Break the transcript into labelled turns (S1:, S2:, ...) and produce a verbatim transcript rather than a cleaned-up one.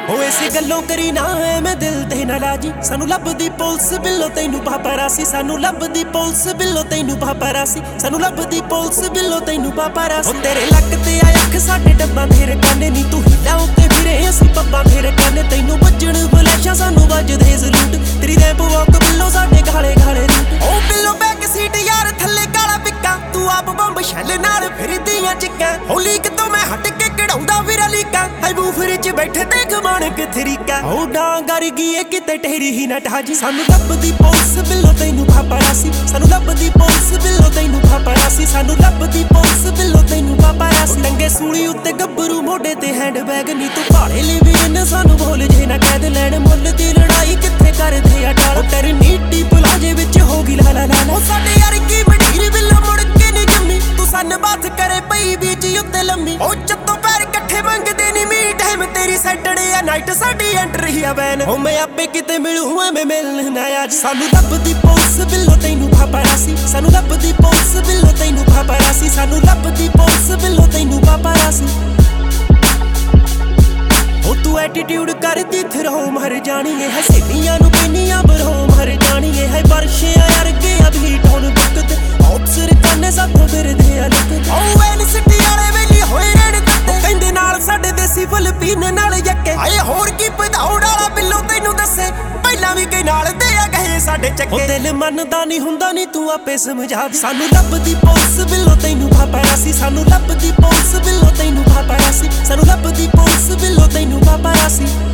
S1: ओ इसे गल्लों करी ना है मैं दिल ते नाराजी सानू लभदी पुलिस बिल्लो तैनू पापारासी सानू लभदी पुलिस बिल्लो तैनू पापारासी सानू लभदी पुलिस बिल्लो तैनू पापारासी ओ तेरे लक ते आ अख साडे डब्बा मेरे काने नी तू हिलाओ ते फिरे असी पब्बा मेरे काने तैनू बजण बलैशा सानू वजदे सलूट तेरी रैंप वॉक बिल्लो साडे गाले गाले रूट ओ बिल्लो बैक सीट यार थल्ले काला पिक्का तू आप बंब शैल नाल फिरदियां चिक्कां होली कितों मैं हट के कढ़ाउंदा फिरा लीका हाय बूफर च बैठे देख माणक तरीका ओ डांगर गई किते टेरी ही ना ढाजी सानू लभदी पुलिस बिल्लो तैनू पापारासी सानू लभदी पुलिस बिल्लो तैनू पापारासी सानू लभदी पुलिस बिल्लो तैनू पापारासी टंगे सूली उत्ते गब्बरू मोढे ते हैंड बैग नी तू भाड़े ले भी इन सानू बोल जे ना कैद लैण मुੱਲ दी लड़ाई किथे करदे आ टाल तेरी नीटी पलाजे विच हो गई ला ला ला ओ साडे यार की मंडीर बिल्लो मुड़ के नी जम्मी तू सन बात करे पई बीच उत्ते लम्मी ओ चत्तो पैर इकट्ठे मंगदे नी मी टाइम तेरी सैटरडे आ नाइट साडी एंटर ही आ वैन ओ मैं आपे किते मिलूं मैं मिलना आज सानू लभदी पुलिस बिल्लो तैनू पापारासी सानू लभदी पुलिस बिल्लो तैनू पापारासी सानू लभदी पुलिस बिल्लो तैनू पापारासी ओ तू एटीट्यूड करदी थरो मर जानी है सहेलियां नू किन्नियां बरो मर जानी है वर्षे यार के अभी टोन बुकत ऑफिसर कन्ने साथों फिरदे आ लुक ओ एन सिटी वाले वेली होए रहण कत्ते कहंदे नाल साडे देसी फिलिपीन नाल यक्के हाए होर की पधाउड़ वाला बिल्लो तैनू दस्से ਪਹਿਲਾਂ ਵੀ ਕਈ ਨਾਲ ਦੇ ਆ ਗਏ ਸਾਡੇ ਚੱਕੇ ਉਹ ਦਿਲ ਮੰਨਦਾ ਨਹੀਂ ਹੁੰਦਾ ਨਹੀਂ ਤੂੰ ਆਪੇ ਸਮਝਾ ਸਾਨੂੰ ਲੱਭਦੀ ਪੁਲਿਸ ਬਿੱਲੋ ਤੈਨੂੰ ਪਾਪਾਰਾਸੀ ਸਾਨੂੰ ਲੱਭਦੀ ਪੁਲਿਸ ਬਿੱਲੋ ਤੈਨੂੰ ਪਾਪਾਰਾਸੀ ਸਾਨੂੰ ਲੱਭਦੀ ਪੁਲਿਸ ਬਿੱਲੋ ਤੈਨੂੰ ਪਾਪਾਰਾਸੀ